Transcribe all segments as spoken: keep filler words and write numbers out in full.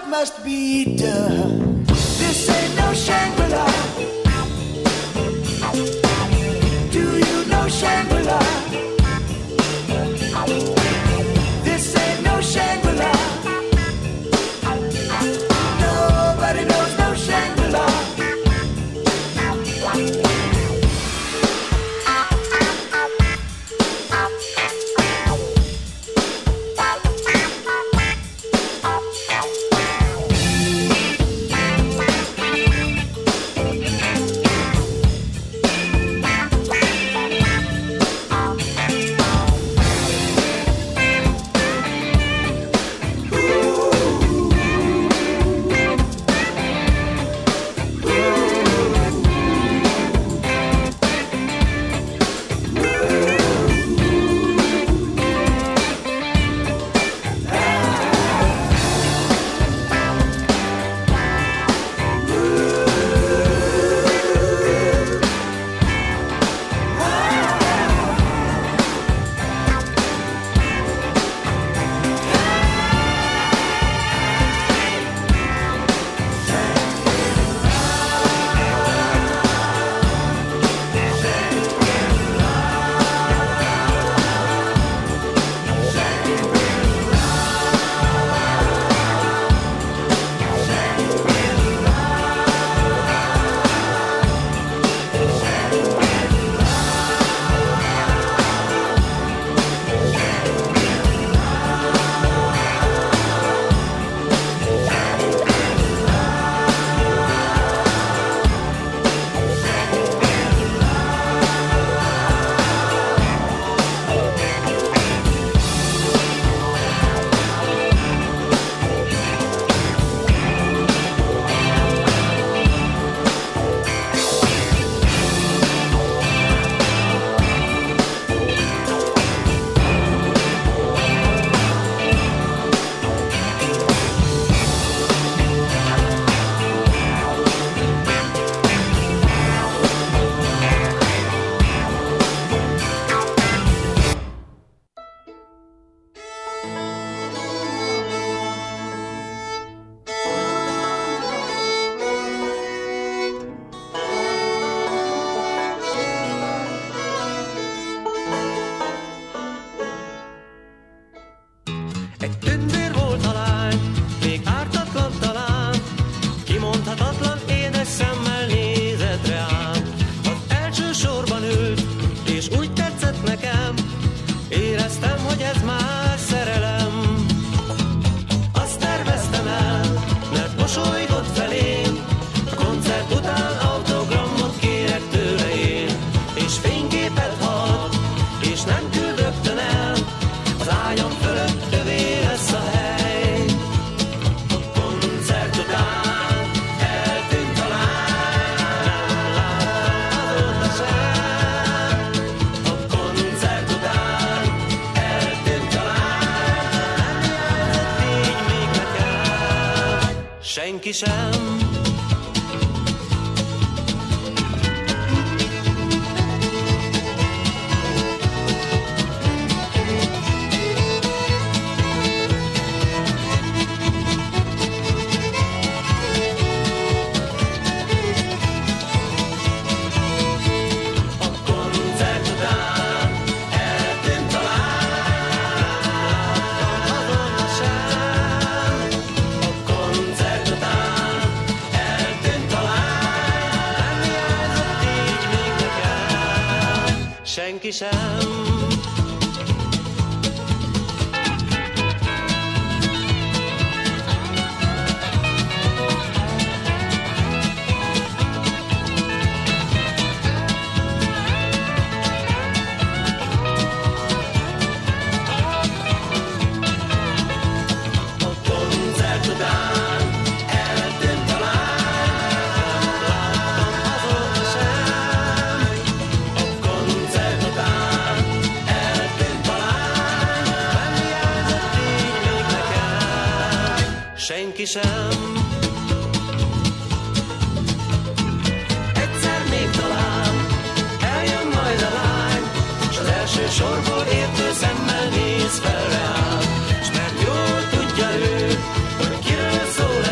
must be done. This ain't no Shangri-La. Do you know Shangri-La? This ain't no Shangri-La. Nobody knows no Shangri-La. Senki sem. Senki sem. Senki sem. Egyszer még talán eljön majd a lány, s az első sorból értő szemmel néz fel rám, s mert jól tudja ő, hogy kiről szól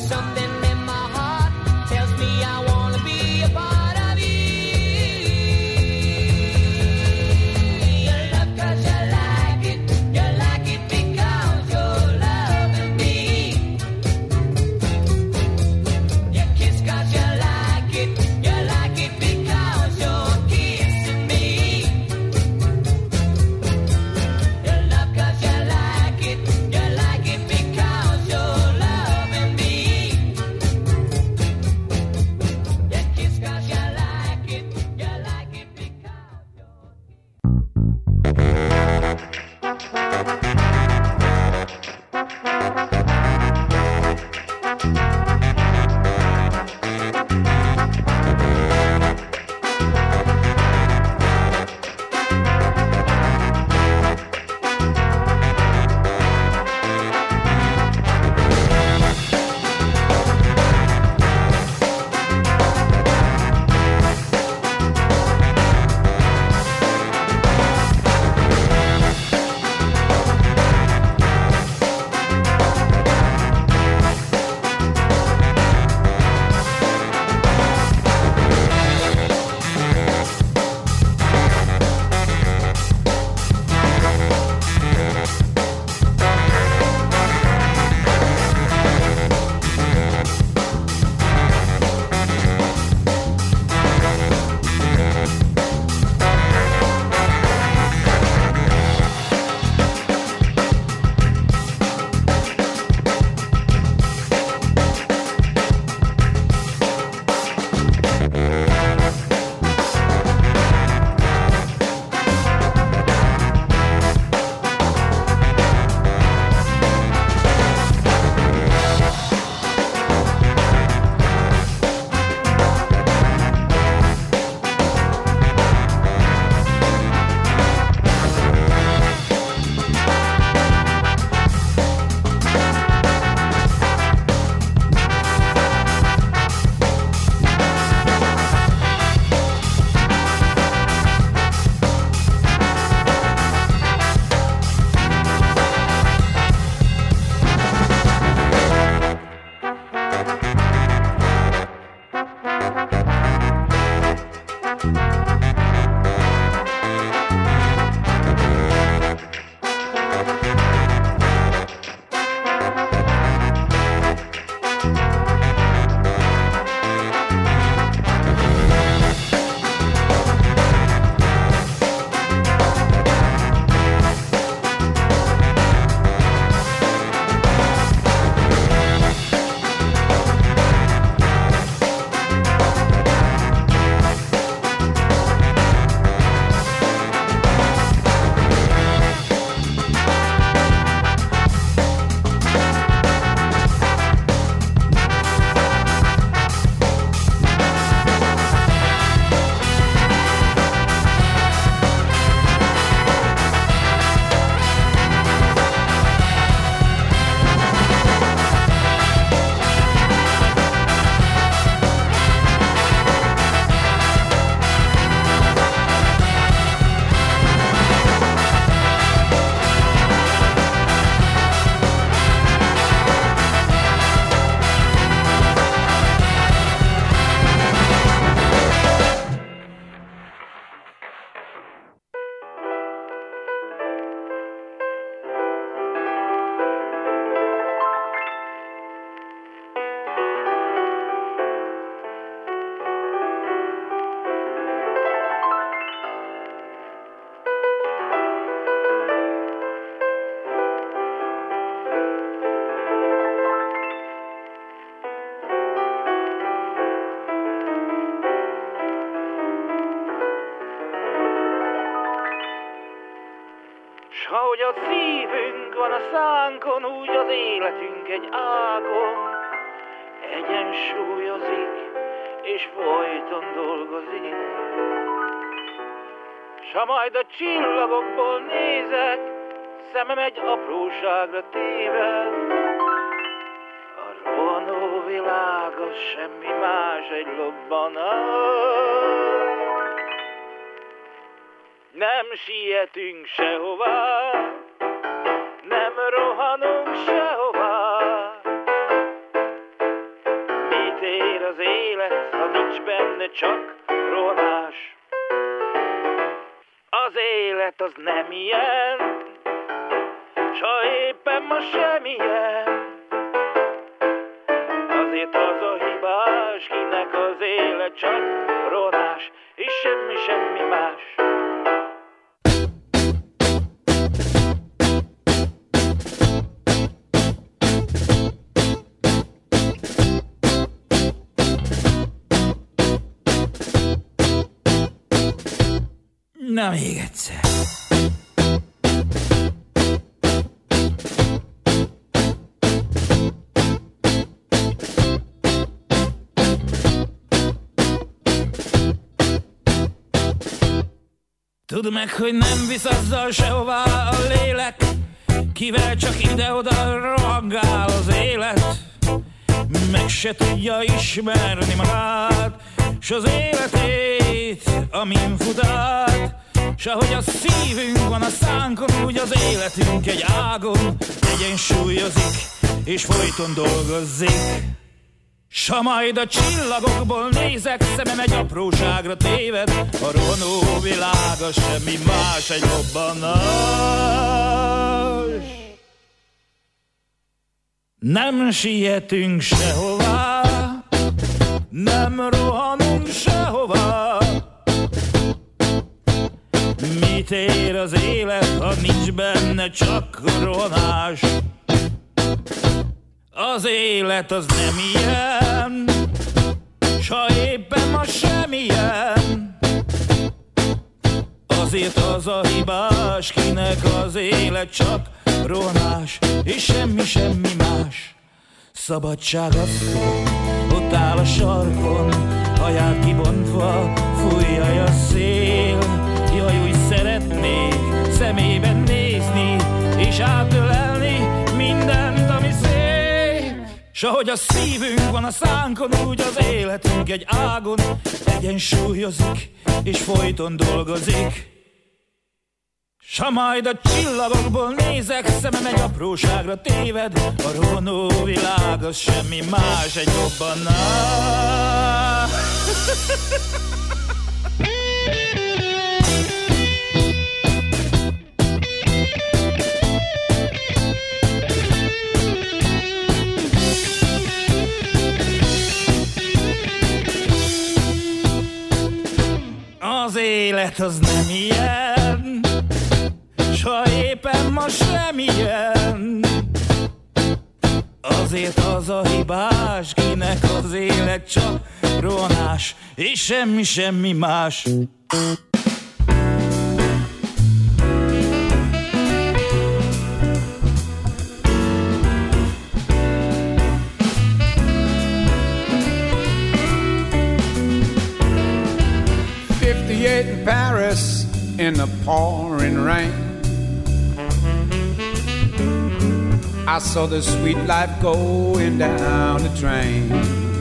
something in my heart tells me I wanna be a part of you. You love 'cause you like it, you like it because you're loving me. You kiss 'cause you like it, you like it because you're kissing me. You love 'cause you like it, you like it because you're loving me. You kiss 'cause you like it, you like it because you're Ahogy a szívünk van a szánkon, úgy az életünk egy ágon egyensúlyozik, és folyton dolgozik. S ha majd a csillagokból nézek, szemem egy apróságra téved, a rohanó világ az semmi más, egy lobbanás. Nem sietünk sehová, nem rohanunk sehová, az élet, ha nincs benne csak ronás. Az élet az nem ilyen, s ha éppen ma semmilyen. Azért az a hibás, kinek az élet csak ronás, és semmi, semmi más. Na még egyszer. Tudd meg, hogy nem visz azzal sehová a lélek, kivel csak ide-oda rohangál az élet. Meg se tudja ismerni magát, s az életét, amin fut át. S ahogy a szívünk van a szánkon, úgy az életünk egy ágon egyensúlyozik, és folyton dolgozik. S ha majd a csillagokból nézek, szemem egy apróságra téved, a rohanó világ az semmi más, egy robbanás. Nem sietünk sehová, nem rohanunk sehová. Mit ér az élet, ha nincs benne csak rohanás? Az élet az nem ilyen, s ha éppen ma semmilyen. Azért az a hibás, kinek az élet csak rohanás, és semmi, semmi más. Szabadság asszony, ott áll a sarkon, haját kibontva, fújja a szél. Jaj, úgy szeretnék szemében nézni, és átölelni mindent, ami szép. S ahogy a szívünk van a szánkon, úgy az életünk egy ágon egyensúlyozik, és folyton dolgozik. S ha majd a csillagokból nézek, szemem egy apróságra téved, a rohanó világ az semmi más, egy robbanás. Az élet az nem ilyen, s ha éppen ma semmilyen. Azért az a hibás, kinek az élet csak rohanás, és semmi, semmi más. fifty-eight in Paris in the pouring rain. I saw the sweet life going down the drain.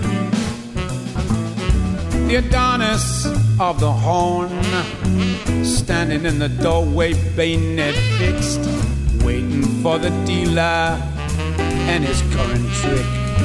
The Adonis of the horn, standing in the doorway, bayonet fixed, waiting for the dealer and his current trick.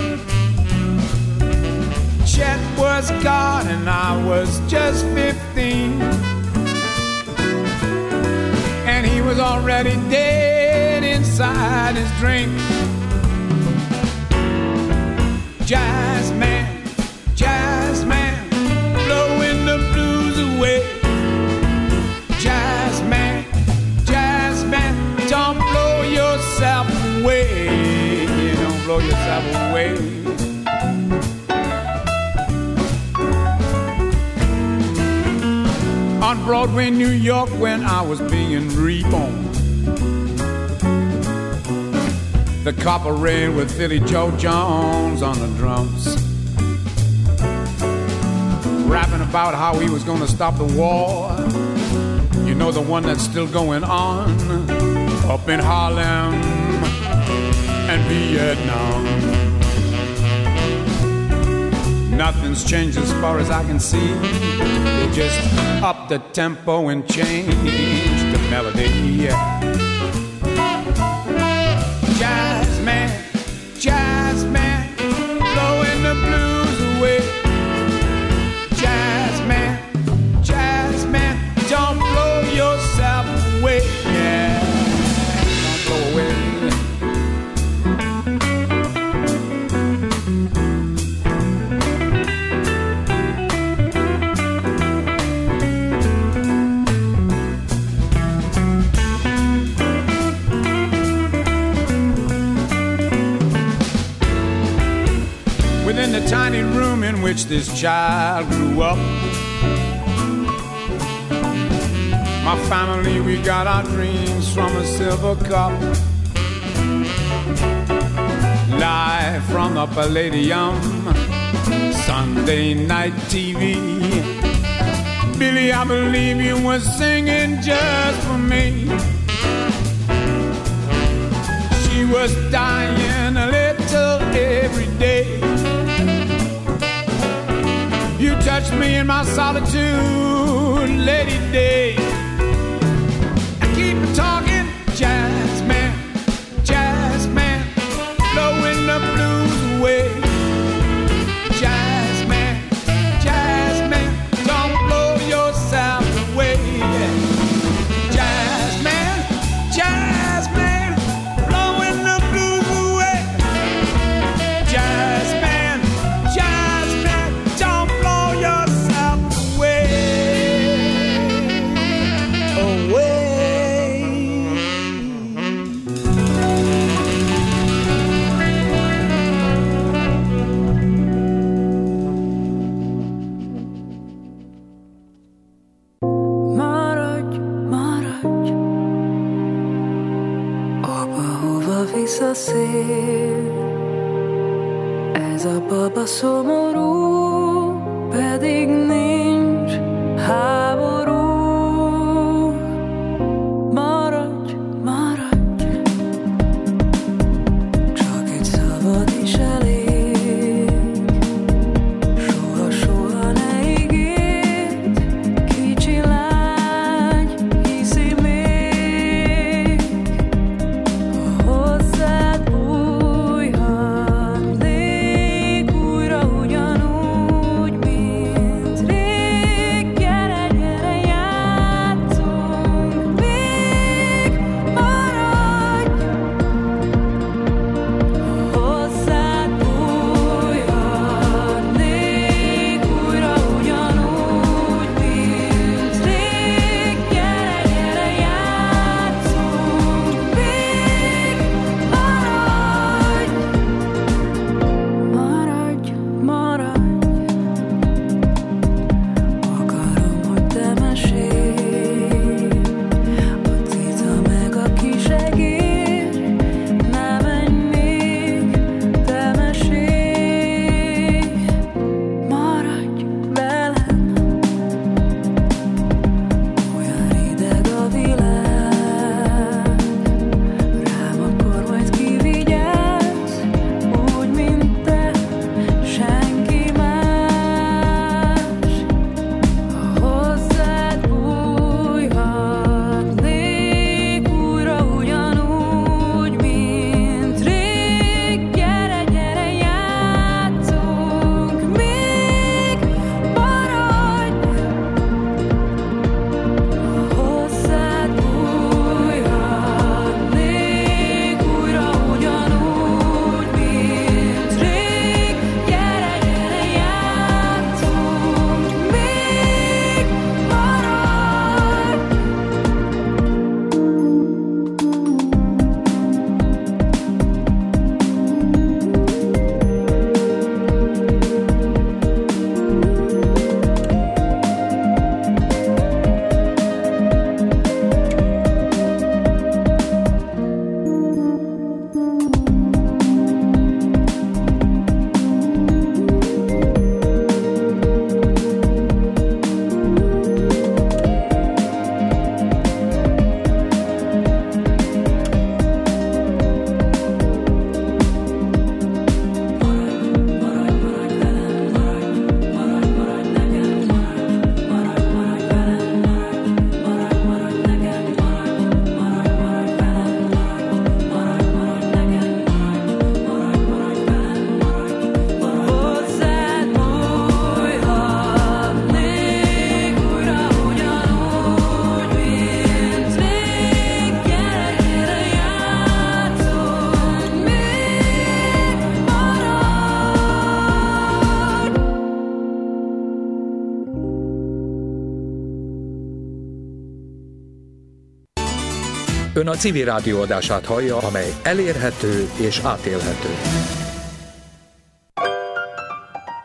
Chet was gone and I was just fifteen, and he was already dead inside his drink. Jazz man, jazz man, blowing the blues away. Jazz man, jazz man, don't blow yourself away. Don't blow yourself away. On Broadway, New York, when I was being reborn, the copper rain with Philly Joe Jones on the drums, rapping about how he was going to stop the war. You know, the one that's still going on up in Harlem and Vietnam. Nothing's changed as far as I can see. They just up the tempo and change the melody. Yeah. Jazz man, jazz man, blowing the blues away. tiny room in which this child grew up. My family, we got our dreams from a silver cup. Live from the Palladium, Sunday night T V. Billy, I believe you were singing just for me. She was dying a little every day. You touched me in my solitude, Lady Day. I keep talking, jazz man, jazz man, blowing the blues away. Jazz man, jazz man, don't blow yourself away. Jazz man, jazz man, blowing the blues away. Jazz man, jazz man, don't blow yourself away. Away. Maradj, maradj, apa hova visz a szél. Ez a baba szomorú, pedig nincs háború. Maradj, maradj, csak egy szabad is elég. Soha, soha ne ígérd, kicsi lány, hiszi még. Ha hozzád bújhatnék újra ugyanúgy, mint rég. Gyere, gyere, játszunk még. Maradj, ha hozzád bújhatnék újra ugyanúgy, mint rég. Gyere, gyere, játszunk még. Maradj, maradj, maradj. Akarom, hogy te mesélj, a cica meg a kisegér. Ne menj még, te mesélj. Maradj velem, olyan rideg a világ. Rám akkor majd kivigyázz, úgy, mint te, senki más. Ha hozzád bújhatnék újra ugyanúgy, mint rég. Gyere, gyere, játszunk még. Maradj, ha hozzád bújhatnék újra ugyanúgy, mint rég. Gyere, gyere, játszunk még. Maradj. Hozzád bújhatnék újra ugyanúgy, mint rég. Gyere, gyere, játszunk még. Maradj. Ön a Civil Rádió adását hallja, amely elérhető és átélhető.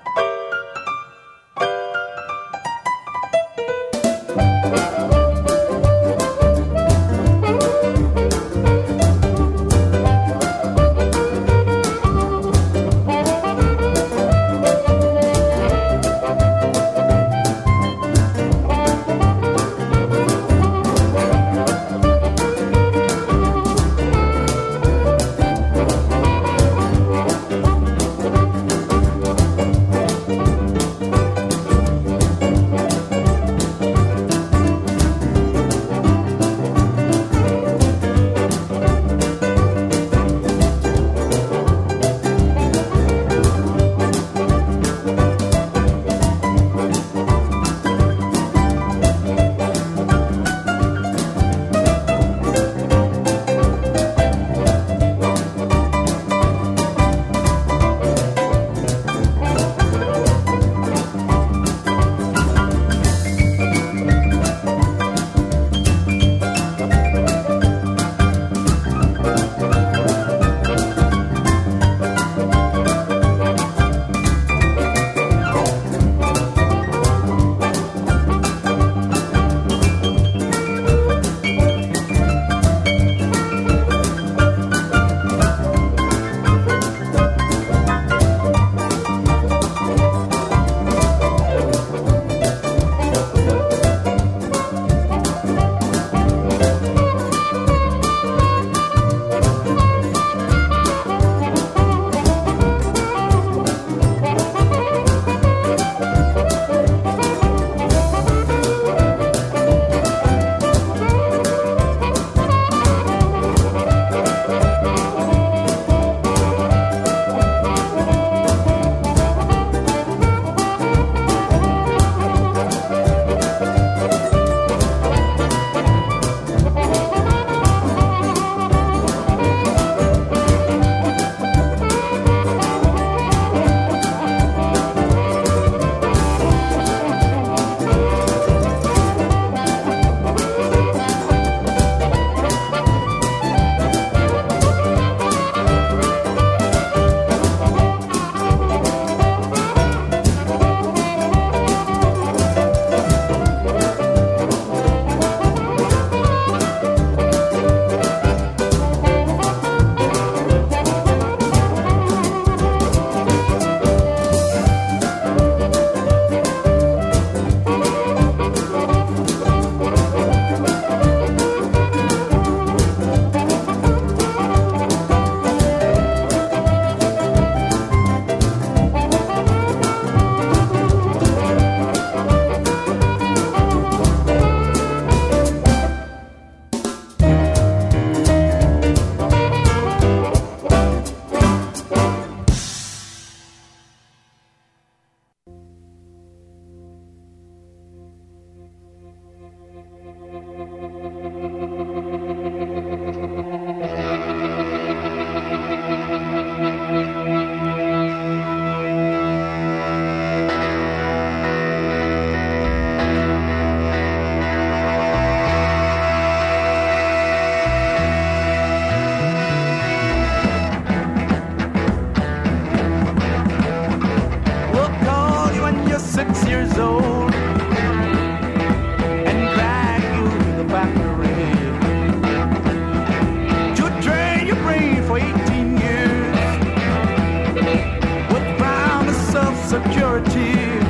security.